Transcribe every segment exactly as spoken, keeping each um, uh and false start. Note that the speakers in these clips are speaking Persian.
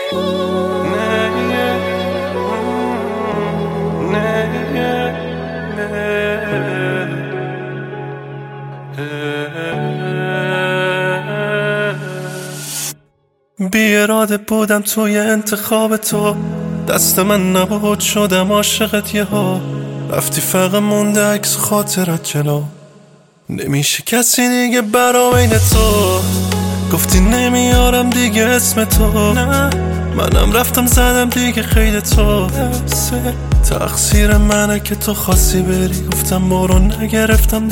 بی اراده بودم توی انتخاب تو، دست من نبود شدم عاشقت یهو. رفتی فقط مونده عکس خاطرت جلو، نمیشه کسی دیگه برا بین تو. گفتی نمیارم دیگه اسم تو، نه منم رفتم زدم دیگه خیلی تو. تقصیر منه که تو خواستی بری، گفتم برو نگرفتم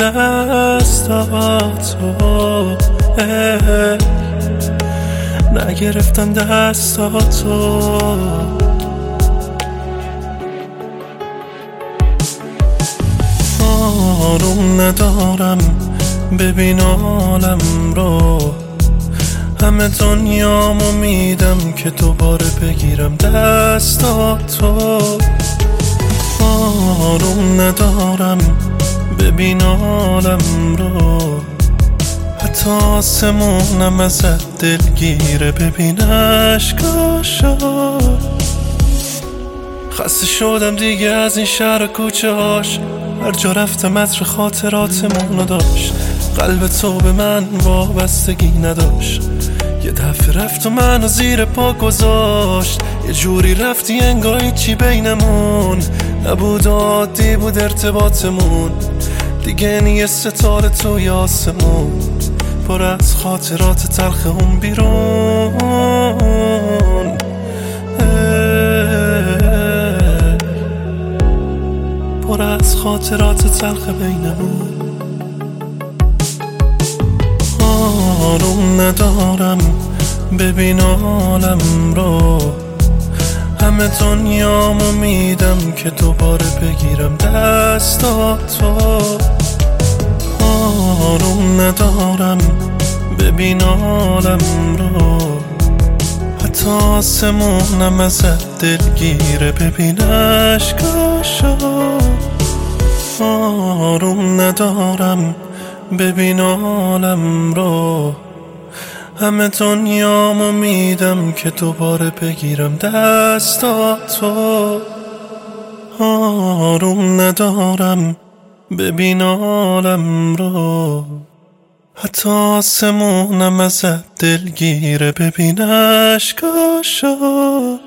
دستاتو، نگرفتم دستاتو. آروم ندارم ببین عالم رو، همه دنیامو میدم که دوباره بگیرم دستاتو. آروم ندارم ببین عالم رو، حتی آسمونم ازت دلگیره ببین عشقاشو. خسته شدم دیگه از این شهر و کوچه هاش، هر جا رفتم عطر خاطراتمونو داشت. قلب تو به من وابستگی نداشت، یه دفعه رفت و منو زیر پا گذاشت. یه جوری رفتی انگار چی بینمون نبود، عادی بود ارتباطمون. دیگه نیه ستاره توی آسمون، پر از خاطرات تلخ اون بیرون. پر از خاطرات تلخ بینمون. آروم ندارم ببین عالم رو، همه دنیامو میدم که دوباره بگیرم دستاتو. آروم ندارم ببین عالم رو، حتی آسمونم ازت دلگیره ببین عشقاشو. آروم ندارم ببین عالم رو، همه دنیامو میدم که دوباره بگیرم دستاتو. آروم ندارم ببین عالم رو، حتی آسمونم ازت دلگیره ببین عشقاشو.